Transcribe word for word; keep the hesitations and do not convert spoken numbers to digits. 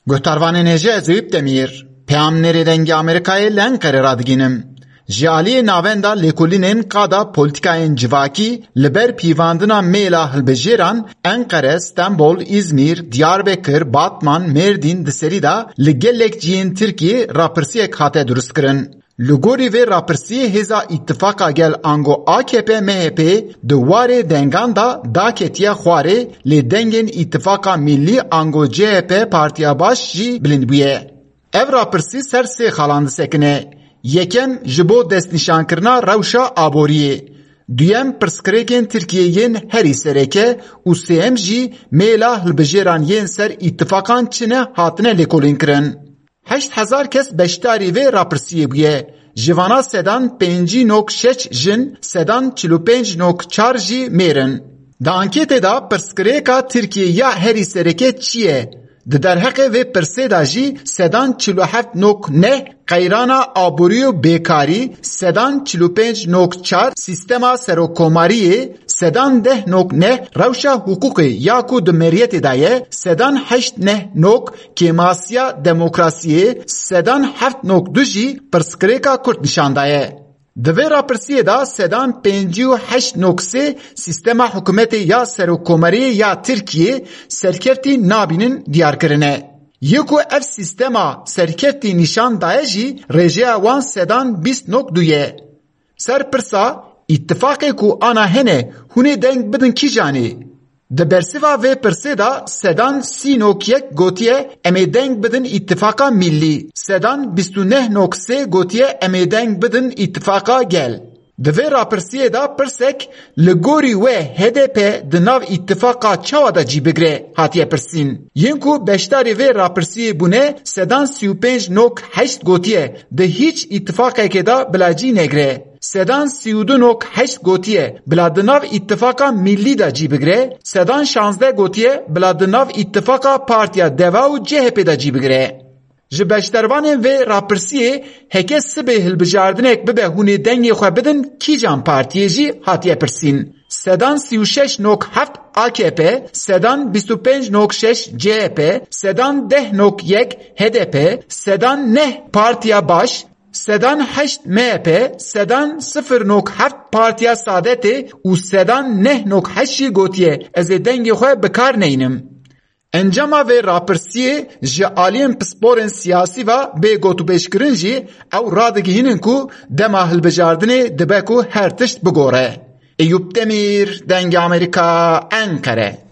Gotarvanên hêje ez Eyüp Demîr, peyamnerê dengê Amerîkayê li Enqerê radiginim. Ji aliyê navenda lêkolînên qada polîtikayên civakî li ber pîvandina mêla hilbijêran Enqere, Stenbol, İzmir, Diyarbekir, Batman, Mêrdîn di serî de li gelek cihên Tirkiyê rapirsiyek hate durustkirin. Li gorî vê rapirsiyê Hêza Îttifaka Gel Ango A K P M H P di warê dengan da daketiye xwarê lê dengên Îttifaka Millî Ango C H P Partiya Baş jî bilind bûye. Ev rapirsî ser sê xalan disekine. Yekem ji bo destnîşankirina rewşa aboriyê. Duyem pirsgirêkên Tirkiyeyên herî sereke û sêyem jî mêla hilbijêran yên ser îttifakan Çinê hatine lêkolînkirin. Heşt hezar kes beşdarî vê rapirsiyê bûye. Ji vana sedan pêncî nok şeş jin, sedan çil û pênc nok çar jî mêrin. Di anketê da pirsgirêka Tirkiye ya herî sereke çi ye? Di derheqê vê pirsê da jî sedan çil û heft nok neh qeyrana aborî û bêkarî, sedan çil û pênc nok çar sîstema serokkomariyê, sedan deh nok neh rewşa hukukê ya ku di meriyetê da ye, sedan heşt neh nok kêmasiya demokrasiyê, sedan heft nok du jî pirsgirêka Kurd nîşan daye. Di vê rapirsiyê da sedan pêncî û heşt nok sê sîstema hikûmetê ya serokkomariyê ya Tirkiyê serkeftî nabînin diyarkirine. Yekû ev sîstema serkeftî nîşan daye jî rêjeya wan sedan bîst nok du ye. Ser pirsa îttifaqê ku ana hene hûnê deng bidin kîjanê? Di bersiva vê pirsê da sedan sî nok yek gotiye em ê deng bidin îttifaka millî. Sedan bîst û neh nok sê gotiye em ê deng bidin îttifaka gel. Di vê rapirsiyê da pirsek li gorî we H D P di nav îttifaka çawa da cî bigire hatiye pirsîn. Yên ku beşdarî vê rapirsiyê bûne sedan sî û pênc nok heşt gotiye di hîç îttifaqekê da bila cî negire. Sedan sî û du nok heşt gotiye bila di nav îttifaka millî da cî bigire. Sedan şanzdeh gotiye bila di nav îttifaka Partiya Deva û C H P da cî bigire. Ji beşdervanên vê rapirsiyê heke sibê hilbijardinek bibe hûnê dengê xwe bidin kîjan partiyê jî hatiye pirsîn. Sedan sî û şeş nok heft A K P, sedan bîst û pênc nok şeş C H P, sedan deh nok yek H D P, sedan neh Partiya Baş, sedan heşt M H P, sedan sıfır nok heft Partiya Saadetê û sedan neh nok heşt jî gotiye ez ê dengê xwe bikar neynim. Encama vê rapirsiyê ji aliyên pisporên siyasî ve bê gotûbêjkirin jî ew radigihînin ku dema hilbijardinê dibe ku her tişt bigore. Eyüp Demîr, Dengê Amerîka, Enqere.